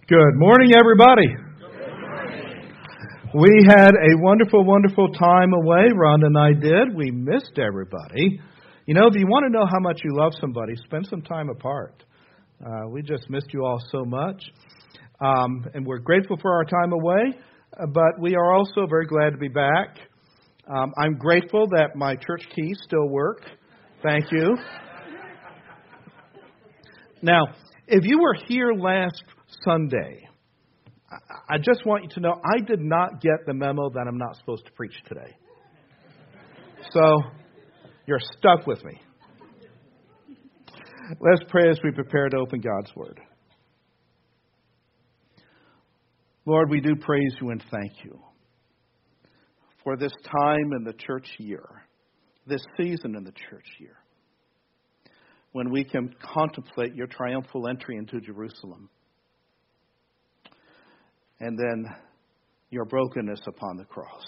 Good morning, everybody. Good morning. We had a wonderful, wonderful time away. Rhonda and I did. We missed everybody. You know, if you want to know how much you love somebody, spend some time apart. We just missed you all so much. And we're grateful for our time away, but we are also very glad to be back. I'm grateful that my church keys still work. Thank you. Now, if you were here last Sunday, I just want you to know I did not get the memo that I'm not supposed to preach today. So, you're stuck with me. Let's pray as we prepare to open God's Word. Lord, we do praise you and thank you for this time in the church year, this season in the church year, when we can contemplate your triumphal entry into Jerusalem. And then your brokenness upon the cross,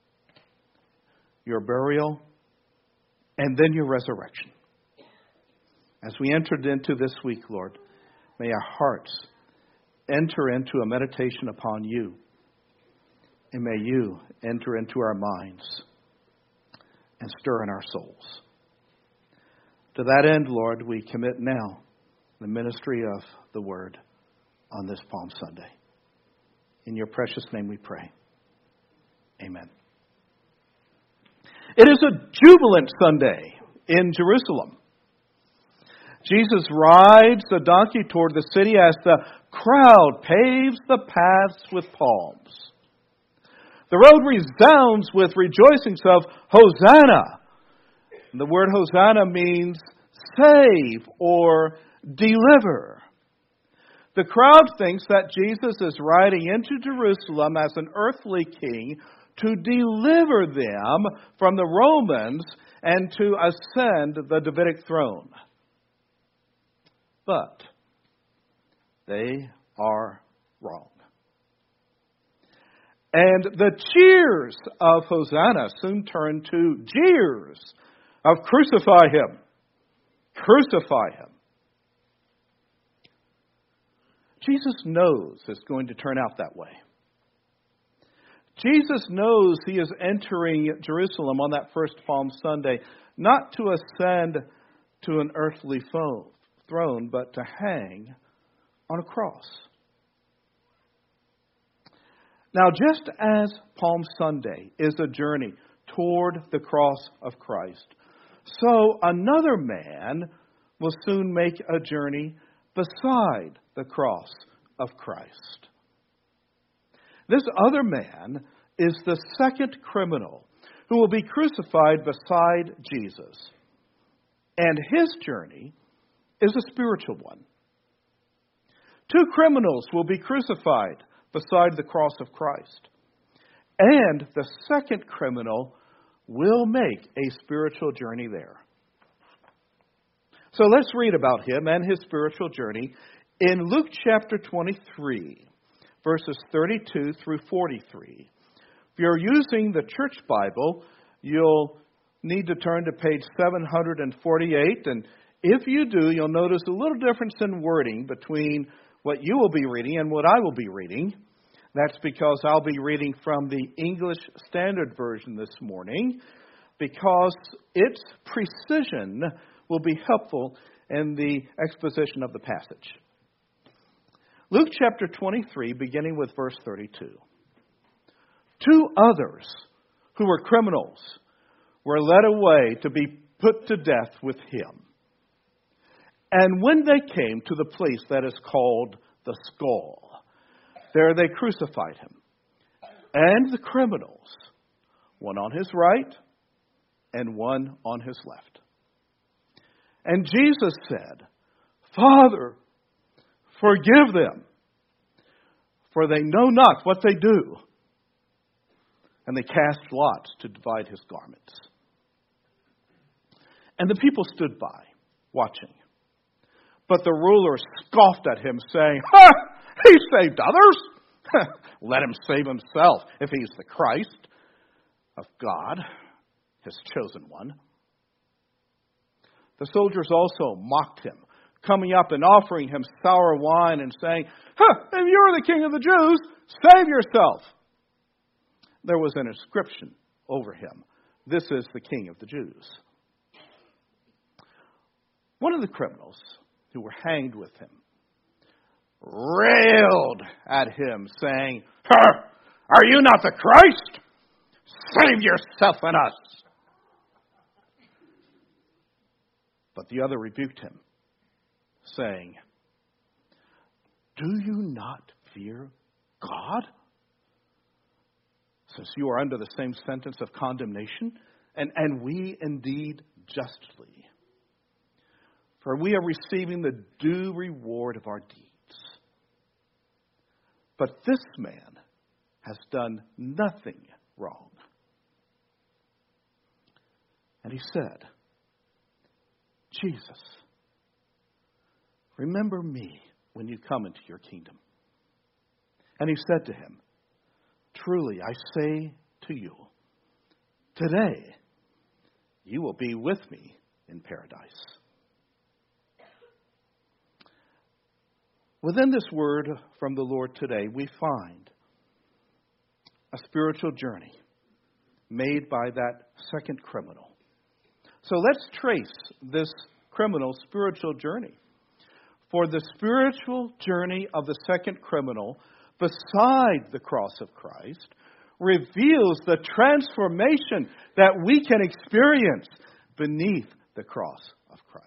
your burial, and then your resurrection. As we entered into this week, Lord, may our hearts enter into a meditation upon you, and may you enter into our minds and stir in our souls. To that end, Lord, we commit now the ministry of the Word on this Palm Sunday. In your precious name we pray. Amen. It is a jubilant Sunday in Jerusalem. Jesus rides the donkey toward the city as the crowd paves the paths with palms. The road resounds with rejoicings of Hosanna. The word Hosanna means save or deliver. The crowd thinks that Jesus is riding into Jerusalem as an earthly king to deliver them from the Romans and to ascend the Davidic throne. But they are wrong. And the cheers of Hosanna soon turn to jeers of crucify him. Crucify him. Jesus knows it's going to turn out that way. Jesus knows he is entering Jerusalem on that first Palm Sunday, not to ascend to an earthly throne, but to hang on a cross. Now, just as Palm Sunday is a journey toward the cross of Christ, so another man will soon make a journey beside the cross of Christ. This other man is the second criminal who will be crucified beside Jesus. And his journey is a spiritual one. Two criminals will be crucified beside the cross of Christ. And the second criminal will make a spiritual journey there. So let's read about him and his spiritual journey in Luke chapter 23, verses 32 through 43. If you're using the Church Bible, you'll need to turn to page 748. And if you do, you'll notice a little difference in wording between what you will be reading and what I will be reading. That's because I'll be reading from the English Standard Version this morning, because its precision will be helpful in the exposition of the passage. Luke chapter 23, beginning with verse 32. Two others who were criminals were led away to be put to death with him. And when they came to the place that is called the Skull, there they crucified him, and the criminals, one on his right and one on his left. And Jesus said, Father, forgive them, for they know not what they do. And they cast lots to divide his garments. And the people stood by, watching. But the ruler scoffed at him, saying, "Ha! He saved others. Let him save himself if he's the Christ of God, his chosen one." The soldiers also mocked him, coming up and offering him sour wine and saying, if you're the king of the Jews, save yourself. There was an inscription over him. This is the king of the Jews. One of the criminals who were hanged with him railed at him, saying, are you not the Christ? Save yourself and us. But the other rebuked him, saying, do you not fear God, since you are under the same sentence of condemnation, and we indeed justly? For we are receiving the due reward of our deeds. But this man has done nothing wrong. And he said, Jesus, remember me when you come into your kingdom. And he said to him, truly I say to you, today you will be with me in paradise. Within this word from the Lord today, we find a spiritual journey made by that second criminal. So let's trace this criminal's spiritual journey. For the spiritual journey of the second criminal beside the cross of Christ reveals the transformation that we can experience beneath the cross of Christ.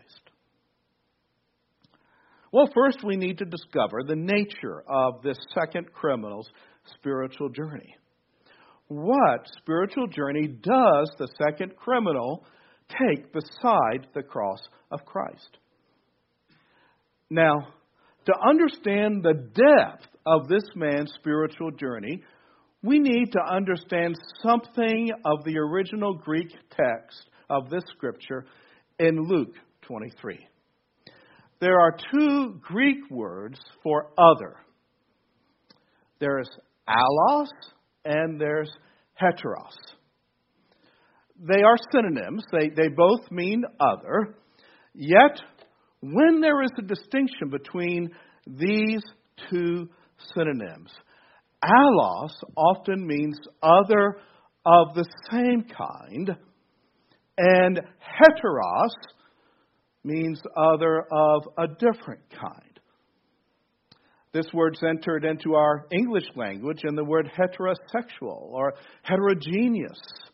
Well, first we need to discover the nature of this second criminal's spiritual journey. What spiritual journey does the second criminal take beside the cross of Christ? Now, to understand the depth of this man's spiritual journey, we need to understand something of the original Greek text of this scripture in Luke 23. There are two Greek words for other. There's allos and there's heteros. They are synonyms. They both mean other. Yet, when there is a distinction between these two synonyms, allos often means other of the same kind, and heteros means other of a different kind. This word's entered into our English language in the word heterosexual or heterogeneous,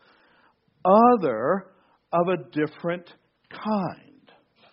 other of a different kind.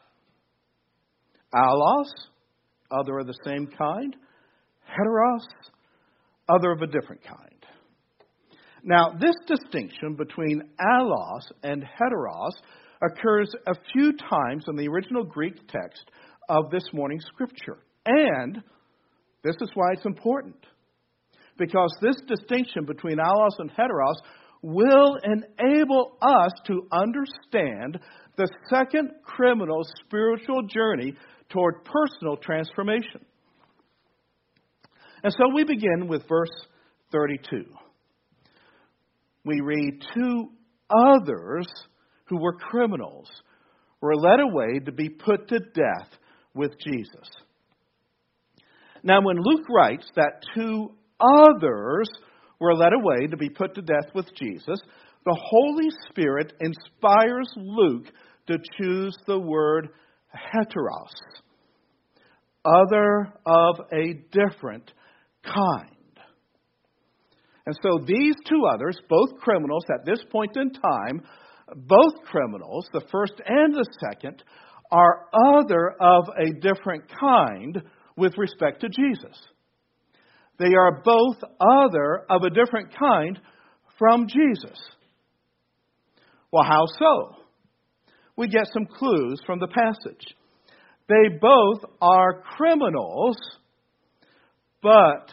Allos, other of the same kind. Heteros, other of a different kind. Now, this distinction between allos and heteros occurs a few times in the original Greek text of this morning's scripture. And this is why it's important. Because this distinction between allos and heteros will enable us to understand the second criminal's spiritual journey toward personal transformation. And so we begin with verse 32. We read, two others who were criminals were led away to be put to death with Jesus. Now, when Luke writes that two others were led away to be put to death with Jesus, the Holy Spirit inspires Luke to choose the word heteros, other of a different kind. And so these two others, both criminals at this point in time, both criminals, the first and the second, are other of a different kind with respect to Jesus. They are both other of a different kind from Jesus. Well, how so? We get some clues from the passage. They both are criminals, but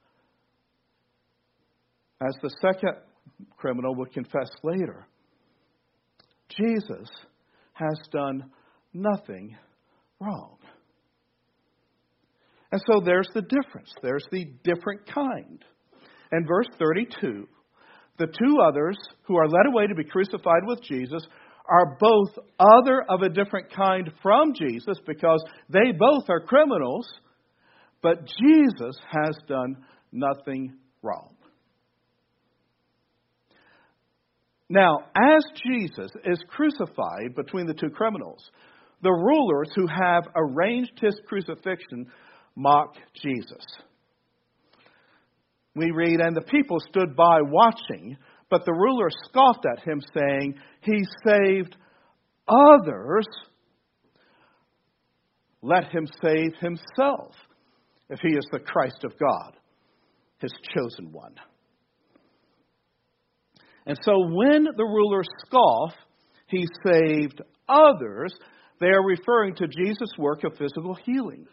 as the second criminal would confess later, Jesus has done nothing wrong. And so there's the difference. There's the different kind. In verse 32, the two others who are led away to be crucified with Jesus are both other of a different kind from Jesus because they both are criminals, but Jesus has done nothing wrong. Now, as Jesus is crucified between the two criminals, the rulers who have arranged his crucifixion mock Jesus. We read, "And the people stood by watching, but the ruler scoffed at him, saying, 'He saved others. Let him save himself, if he is the Christ of God, his chosen one.'" And so when the rulers scoff, "He saved others," they are referring to Jesus' work of physical healing.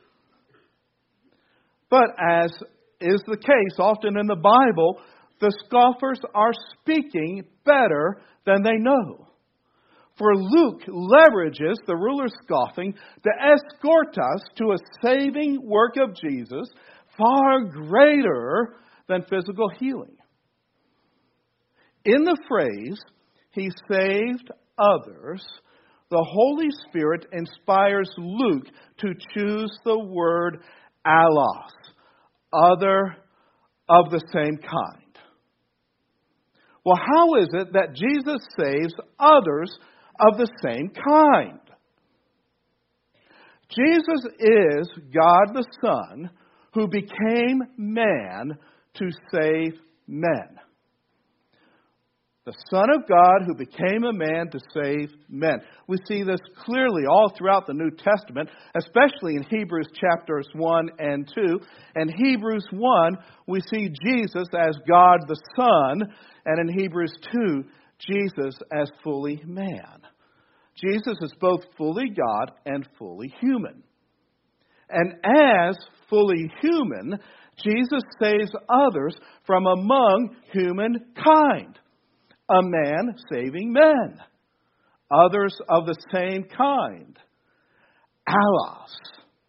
But as is the case often in the Bible, the scoffers are speaking better than they know. For Luke leverages the ruler's scoffing to escort us to a saving work of Jesus far greater than physical healing. In the phrase, "He saved others," the Holy Spirit inspires Luke to choose the word allos, other of the same kind. Well, how is it that Jesus saves others of the same kind? Jesus is God the Son who became man to save men. The Son of God who became a man to save men. We see this clearly all throughout the New Testament, especially in Hebrews chapters 1 and 2. In Hebrews 1, we see Jesus as God the Son, and in Hebrews 2, Jesus as fully man. Jesus is both fully God and fully human. And as fully human, Jesus saves others from among humankind. A man saving men. Others of the same kind. Allos.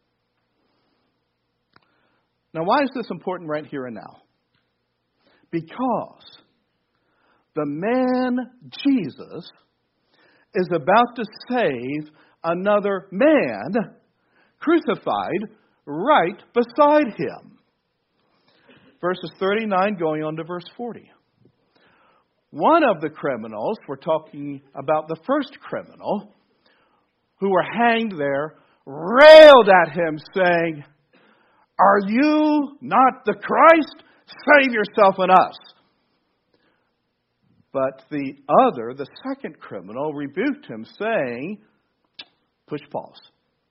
Now, why is this important right here and now? Because the man Jesus is about to save another man crucified right beside him. Verses 39 going on to verse 40. One of the criminals, we're talking about the first criminal, who were hanged there, railed at him, saying, "Are you not the Christ? Save yourself and us." But the other, the second criminal, rebuked him, saying, push pause.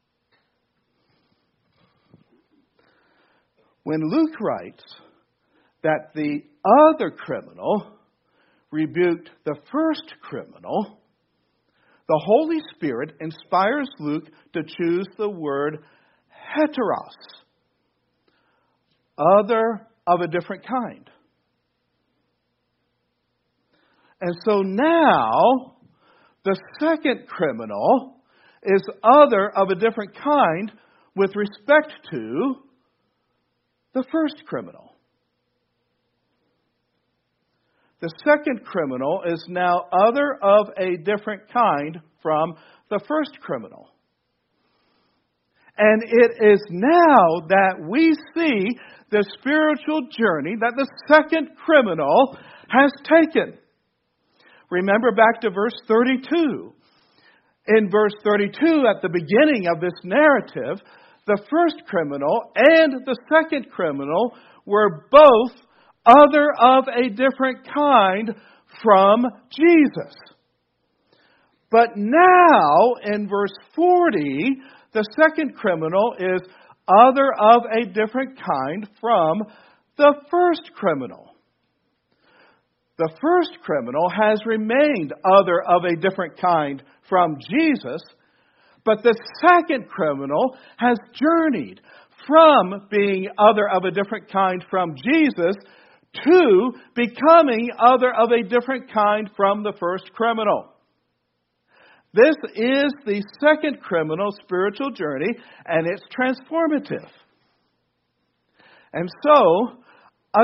When Luke writes that the other criminal rebuked the first criminal, the Holy Spirit inspires Luke to choose the word heteros, other of a different kind. And so now, the second criminal is other of a different kind with respect to the first criminal. The second criminal is now other of a different kind from the first criminal. And it is now that we see the spiritual journey that the second criminal has taken. Remember back to verse 32. In verse 32, at the beginning of this narrative, the first criminal and the second criminal were both other of a different kind from Jesus. But now, in verse 40, the second criminal is other of a different kind from the first criminal. The first criminal has remained other of a different kind from Jesus, but the second criminal has journeyed from being other of a different kind from Jesus to becoming other of a different kind from the first criminal. This is the second criminal's spiritual journey, and it's transformative. And so, a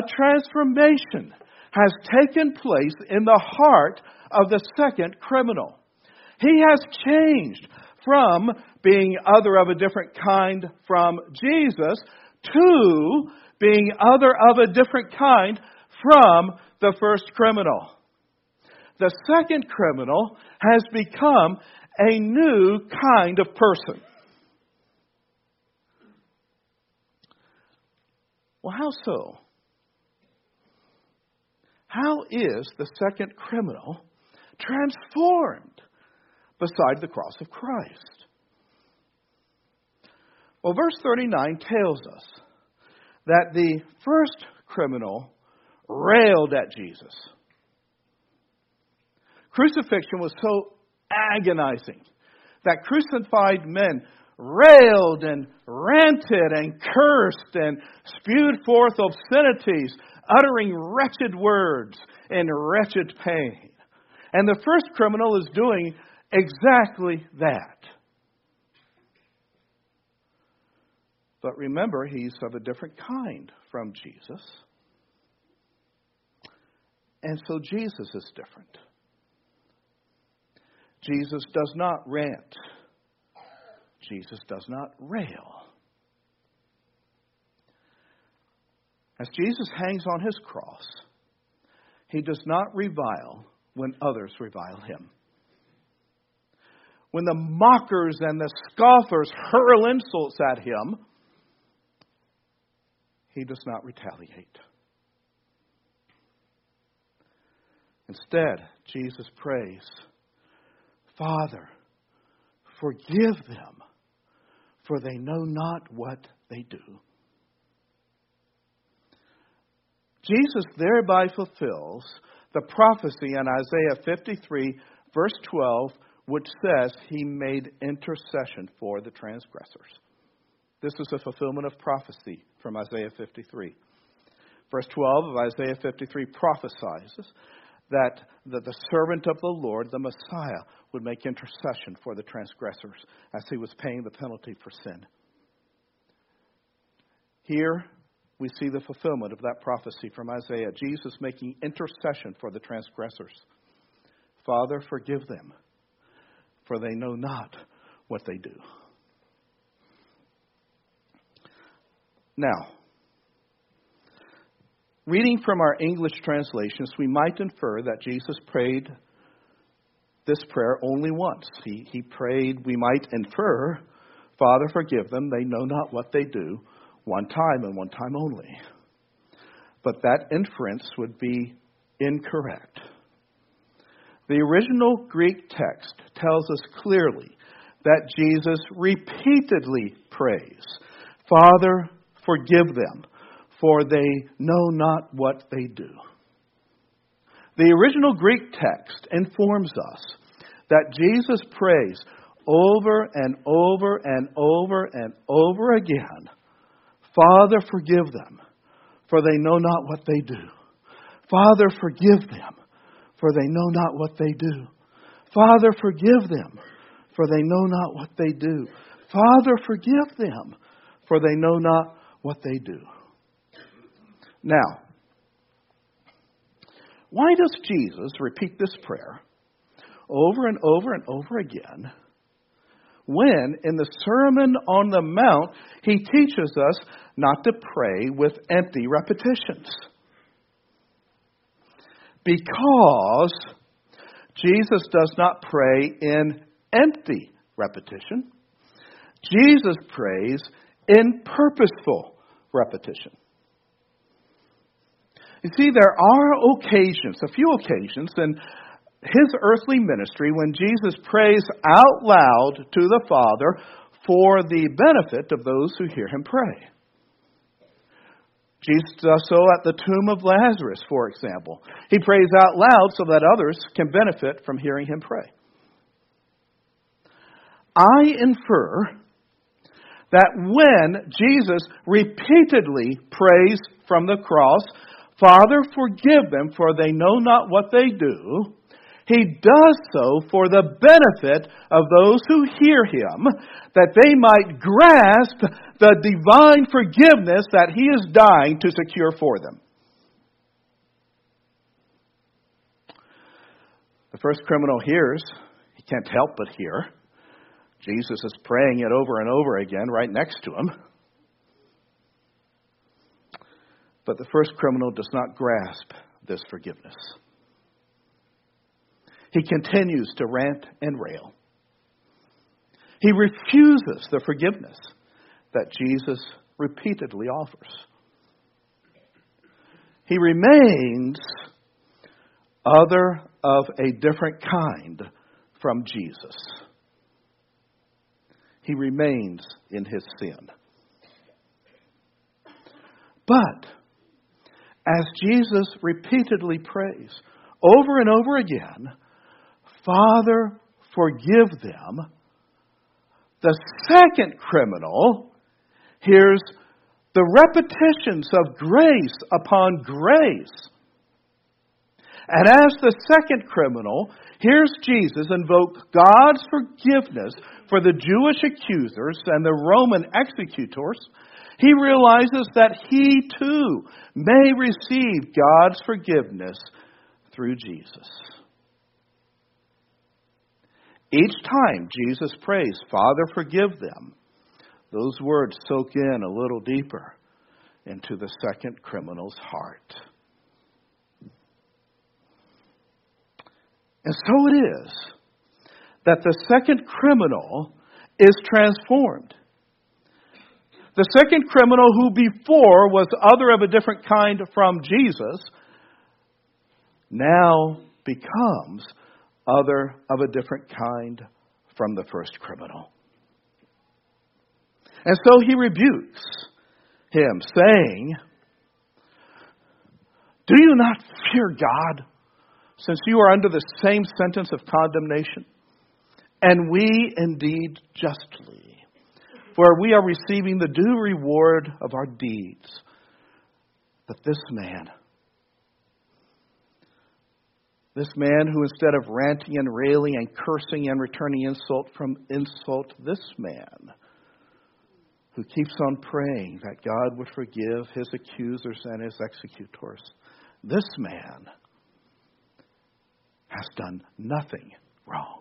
transformation has taken place in the heart of the second criminal. He has changed from being other of a different kind from Jesus to being other of a different kind from the first criminal. The second criminal has become a new kind of person. Well, how so? How is the second criminal transformed beside the cross of Christ? Well, verse 39 tells us that the first criminal railed at Jesus. Crucifixion was so agonizing that crucified men railed and ranted and cursed and spewed forth obscenities, uttering wretched words in wretched pain. And the first criminal is doing exactly that. But remember, he's of a different kind from Jesus. And so Jesus is different. Jesus does not rant. Jesus does not rail. As Jesus hangs on his cross, he does not revile when others revile him. When the mockers and the scoffers hurl insults at him, he does not retaliate. Instead, Jesus prays, Father, forgive them, for they know not what they do. Jesus thereby fulfills the prophecy in Isaiah 53, verse 12, which says he made intercession for the transgressors. This is a fulfillment of prophecy from Isaiah 53. Verse 12 of Isaiah 53 prophesies that the servant of the Lord, the Messiah, would make intercession for the transgressors as he was paying the penalty for sin. Here we see the fulfillment of that prophecy from Isaiah. Jesus making intercession for the transgressors. Father, forgive them, for they know not what they do. Now, reading from our English translations, we might infer that Jesus prayed this prayer only once. He prayed, we might infer, Father, forgive them, they know not what they do, one time and one time only. But that inference would be incorrect. The original Greek text tells us clearly that Jesus repeatedly prays, Father, forgive them, for they know not what they do. The original Greek text informs us that Jesus prays over and over and over and over again, Father, forgive them, for they know not what they do. Father, forgive them, for they know not what they do. Father, forgive them, for they know not what they do. Father, forgive them, for they know not what they do. Now, why does Jesus repeat this prayer over and over and over again when in the Sermon on the Mount he teaches us not to pray with empty repetitions? Because Jesus does not pray in empty repetition. Jesus prays in purposeful repetition. You see, there are occasions, a few occasions in his earthly ministry when Jesus prays out loud to the Father for the benefit of those who hear him pray. Jesus does so at the tomb of Lazarus, for example. He prays out loud so that others can benefit from hearing him pray. I infer that when Jesus repeatedly prays from the cross, Father, forgive them, for they know not what they do, he does so for the benefit of those who hear him, that they might grasp the divine forgiveness that he is dying to secure for them. The first criminal hears, he can't help but hear. Jesus is praying it over and over again right next to him. But the first criminal does not grasp this forgiveness. He continues to rant and rail. He refuses the forgiveness that Jesus repeatedly offers. He remains other of a different kind from Jesus. He remains in his sin. But as Jesus repeatedly prays over and over again, Father, forgive them, the second criminal hears the repetitions of grace upon grace. And as the second criminal hears Jesus invoke God's forgiveness for the Jewish accusers and the Roman executors, he realizes that he too may receive God's forgiveness through Jesus. Each time Jesus prays, Father, forgive them, those words soak in a little deeper into the second criminal's heart. And so it is that the second criminal is transformed. The second criminal, who before was other of a different kind from Jesus, now becomes other of a different kind from the first criminal. And so he rebukes him, saying, Do you not fear God, since you are under the same sentence of condemnation? And we indeed justly, for we are receiving the due reward of our deeds. But this man who instead of ranting and railing and cursing and returning insult from insult, this man who keeps on praying that God would forgive his accusers and his executors, this man has done nothing wrong.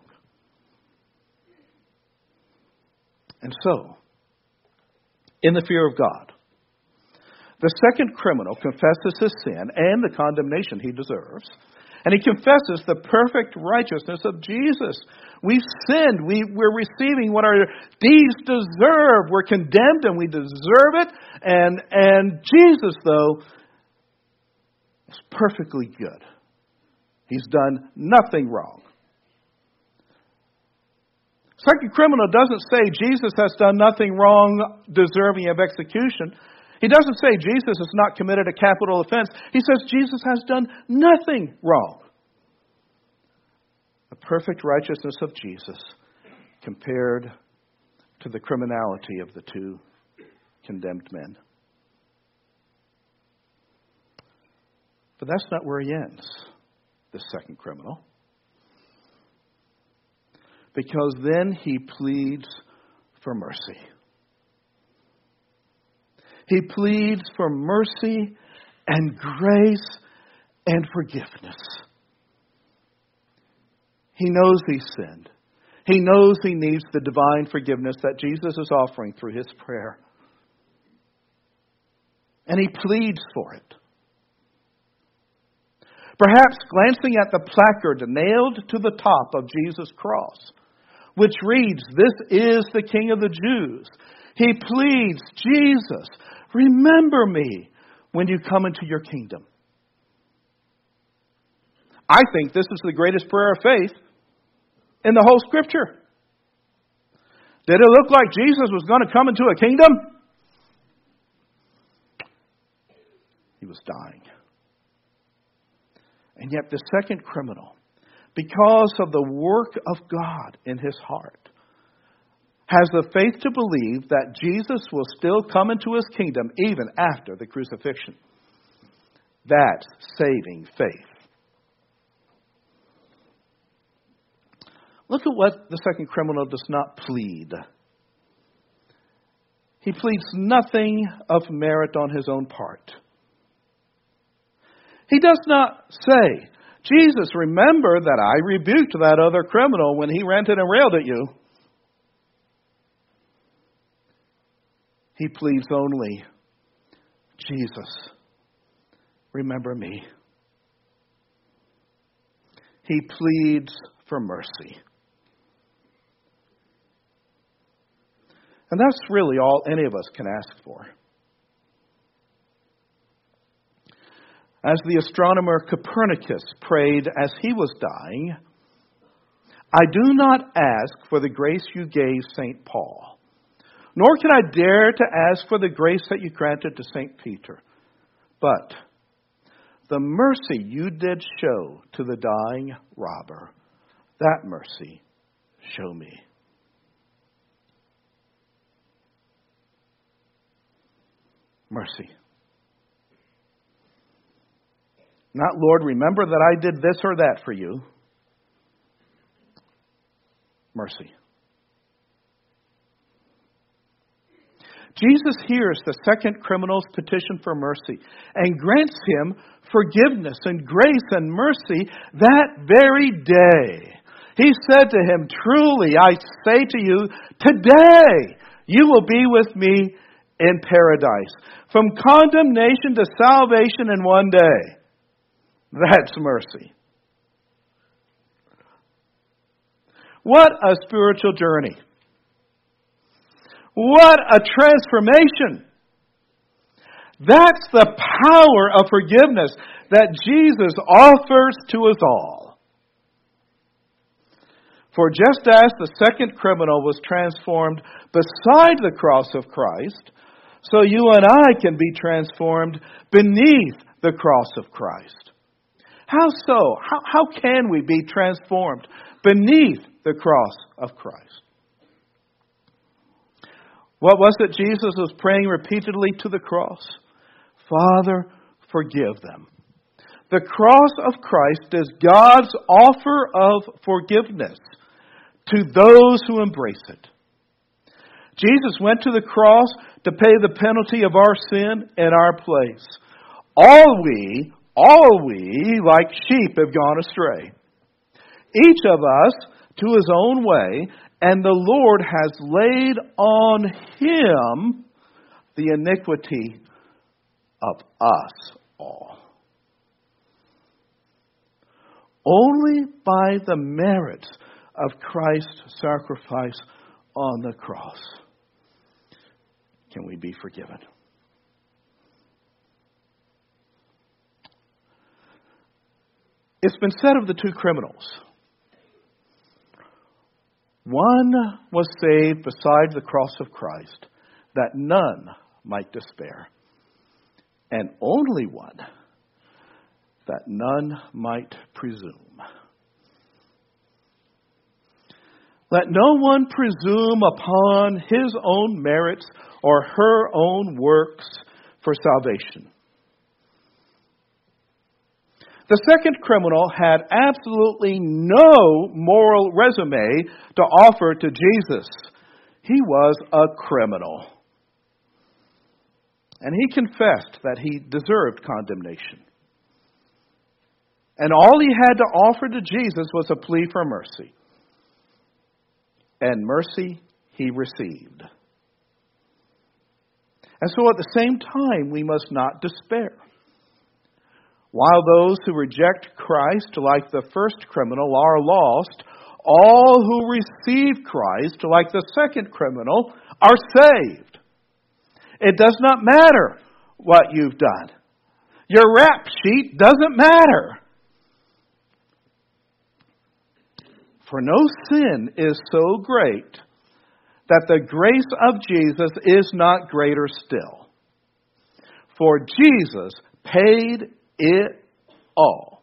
And so, in the fear of God, the second criminal confesses his sin and the condemnation he deserves, and he confesses the perfect righteousness of Jesus. We've sinned. We're receiving what our deeds deserve. We're condemned and we deserve it. And Jesus, though, is perfectly good. He's done nothing wrong. Second criminal doesn't say Jesus has done nothing wrong deserving of execution. He doesn't say Jesus has not committed a capital offense. He says Jesus has done nothing wrong. The perfect righteousness of Jesus compared to the criminality of the two condemned men. But that's not where he ends, the second criminal. Because then he pleads for mercy. He pleads for mercy and grace and forgiveness. He knows he's sinned. He knows he needs the divine forgiveness that Jesus is offering through his prayer. And he pleads for it. Perhaps glancing at the placard nailed to the top of Jesus' cross, which reads, "This is the King of the Jews." He pleads, Jesus, remember me when you come into your kingdom. I think this is the greatest prayer of faith in the whole Scripture. Did it look like Jesus was going to come into a kingdom? He was dying. And yet the second criminal, because of the work of God in his heart, has the faith to believe that Jesus will still come into his kingdom even after the crucifixion. That's saving faith. Look at what the second criminal does not plead. He pleads nothing of merit on his own part. He does not say, Jesus, remember that I rebuked that other criminal when he ranted and railed at you. He pleads only, Jesus, remember me. He pleads for mercy. And that's really all any of us can ask for. As the astronomer Copernicus prayed as he was dying, I do not ask for the grace you gave St. Paul, nor can I dare to ask for the grace that you granted to St. Peter, but the mercy you did show to the dying robber, that mercy show me. Mercy. Not, Lord, remember that I did this or that for you. Mercy. Jesus hears the second criminal's petition for mercy and grants him forgiveness and grace and mercy that very day. He said to him, truly, I say to you, today you will be with me in paradise. From condemnation to salvation in one day. That's mercy. What a spiritual journey. What a transformation. That's the power of forgiveness that Jesus offers to us all. For just as the second criminal was transformed beside the cross of Christ, so you and I can be transformed beneath the cross of Christ. How so? How can we be transformed beneath the cross of Christ? What was it Jesus was praying repeatedly to the cross? Father, forgive them. The cross of Christ is God's offer of forgiveness to those who embrace it. Jesus went to the cross to pay the penalty of our sin in our place. All we, like sheep, have gone astray. Each of us to his own way, and the Lord has laid on him the iniquity of us all. Only by the merits of Christ's sacrifice on the cross can we be forgiven. It's been said of the two criminals. One was saved beside the cross of Christ, that none might despair. And only one, that none might presume. Let no one presume upon his own merits or her own works for salvation. The second criminal had absolutely no moral resume to offer to Jesus. He was a criminal. And he confessed that he deserved condemnation. And all he had to offer to Jesus was a plea for mercy. And mercy he received. And so at the same time, we must not despair. While those who reject Christ, like the first criminal, are lost, all who receive Christ, like the second criminal, are saved. It does not matter what you've done. Your rap sheet doesn't matter. For no sin is so great that the grace of Jesus is not greater still. For Jesus paid it all.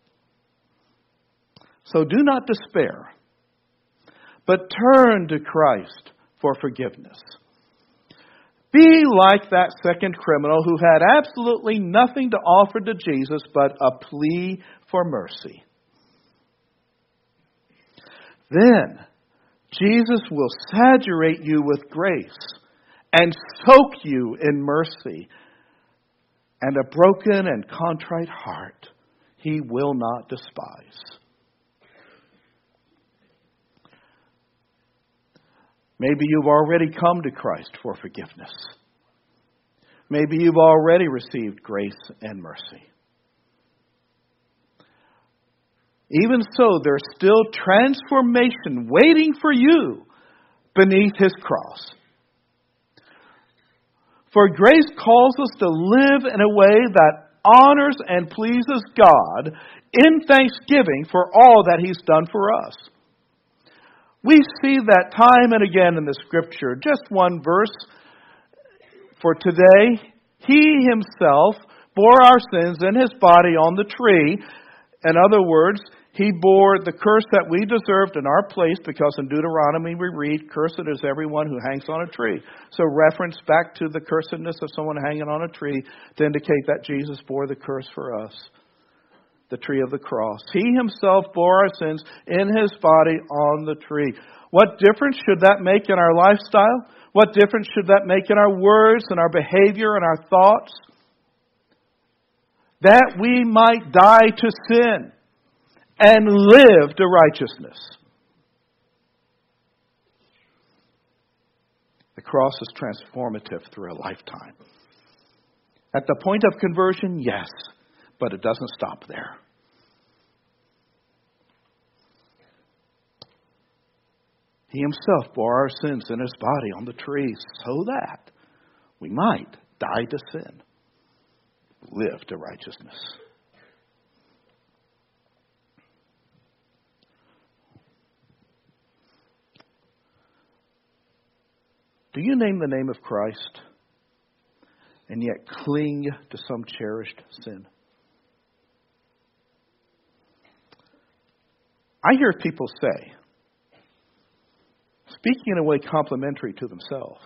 So do not despair, but turn to Christ for forgiveness. Be like that second criminal who had absolutely nothing to offer to Jesus but a plea for mercy. Then Jesus will saturate you with grace and soak you in mercy, and a broken and contrite heart He will not despise. Maybe you've already come to Christ for forgiveness. Maybe you've already received grace and mercy. Even so, there's still transformation waiting for you beneath His cross. For grace calls us to live in a way that honors and pleases God in thanksgiving for all that He's done for us. We see that time and again in the Scripture. Just one verse for today. He Himself bore our sins in His body on the tree. In other words, He bore the curse that we deserved in our place, because in Deuteronomy we read, "Cursed is everyone who hangs on a tree." So reference back to the cursedness of someone hanging on a tree to indicate that Jesus bore the curse for us. The tree of the cross. He Himself bore our sins in His body on the tree. What difference should that make in our lifestyle? What difference should that make in our words and our behavior and our thoughts? That we might die to sin and live to righteousness. The cross is transformative through a lifetime. At the point of conversion, yes, but it doesn't stop there. He Himself bore our sins in His body on the tree so that we might die to sin, live to righteousness. Do you name the name of Christ and yet cling to some cherished sin? I hear people say, speaking in a way complimentary to themselves,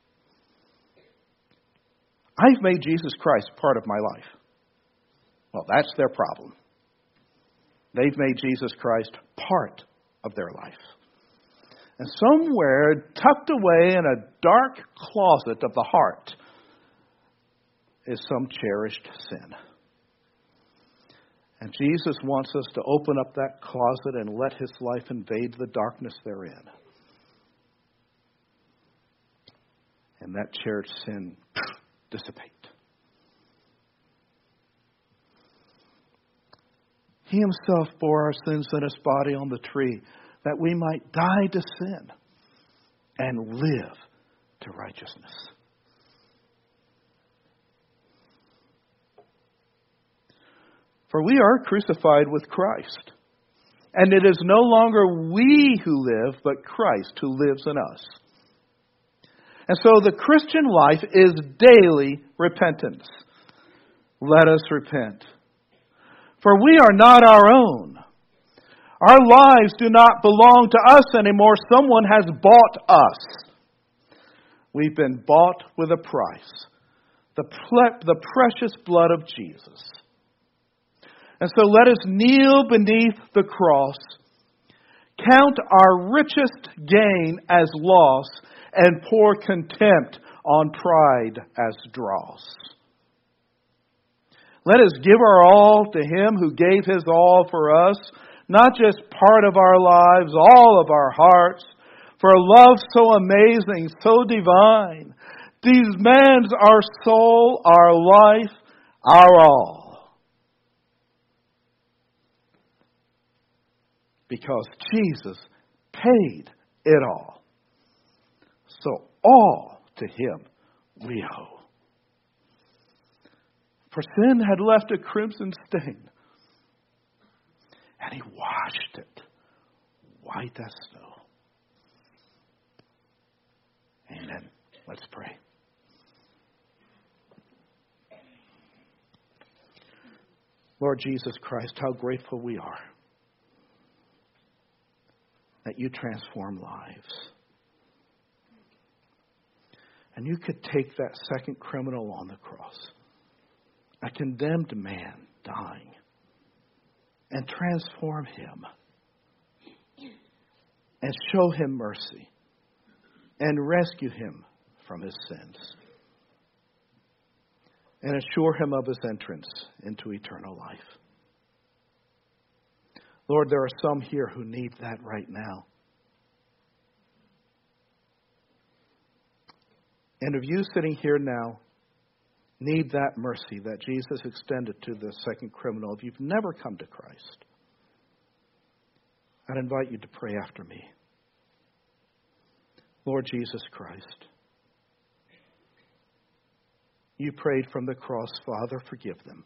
"I've made Jesus Christ part of my life." Well, that's their problem. They've made Jesus Christ part of their life. And somewhere tucked away in a dark closet of the heart is some cherished sin. And Jesus wants us to open up that closet and let His life invade the darkness therein. And that cherished sin dissipate. He Himself bore our sins in His body on the tree, that we might die to sin and live to righteousness. For we are crucified with Christ, and it is no longer we who live, but Christ who lives in us. And so the Christian life is daily repentance. Let us repent. For we are not our own. Our lives do not belong to us anymore. Someone has bought us. We've been bought with a price. The precious blood of Jesus. And so let us kneel beneath the cross, count our richest gain as loss, and pour contempt on pride as dross. Let us give our all to Him who gave His all for us, not just part of our lives, all of our hearts, for a love so amazing, so divine, demands our soul, our life, our all. Because Jesus paid it all. So all to Him we owe. For sin had left a crimson stain, and He washed it white as snow. Amen. Let's pray. Lord Jesus Christ, how grateful we are that You transform lives. And You could take that second criminal on the cross, a condemned man dying, and transform him and show him mercy and rescue him from his sins and assure him of his entrance into eternal life. Lord, there are some here who need that right now. And if you sitting here now need that mercy that Jesus extended to the second criminal, if you've never come to Christ, I'd invite you to pray after me. Lord Jesus Christ, you prayed from the cross, Father, forgive them.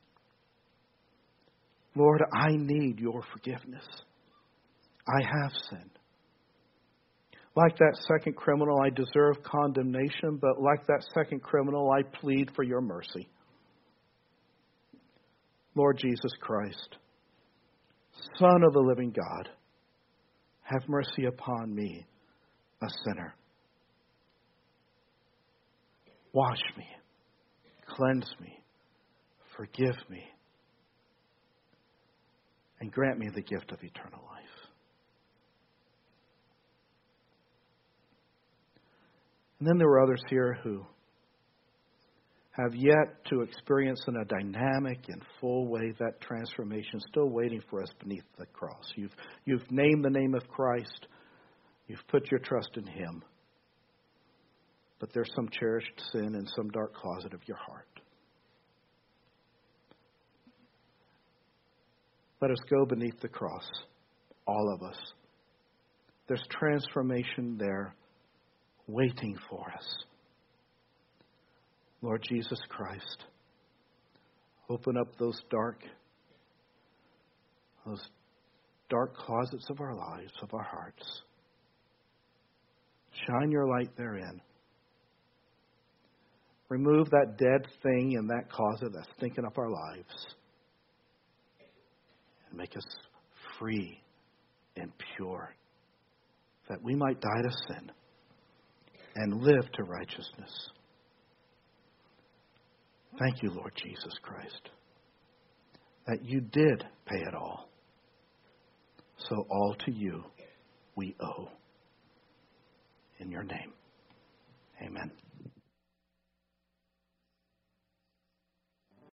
Lord, I need your forgiveness. I have sinned. Like that second criminal, I deserve condemnation, but like that second criminal, I plead for your mercy. Lord Jesus Christ, Son of the living God, have mercy upon me, a sinner. Wash me, cleanse me, forgive me, and grant me the gift of eternal life. And then there were others here who have yet to experience in a dynamic and full way that transformation, still waiting for us beneath the cross. You've named the name of Christ. You've put your trust in Him. But there's some cherished sin in some dark closet of your heart. Let us go beneath the cross, all of us. There's transformation there waiting for us. Lord Jesus Christ, open up those dark closets of our lives, of our hearts. Shine your light therein. Remove that dead thing in that closet that's stinking up our lives. And make us free and pure, that we might die to sin and live to righteousness. Thank you, Lord Jesus Christ, that you did pay it all. So all to you we owe. In your name, amen.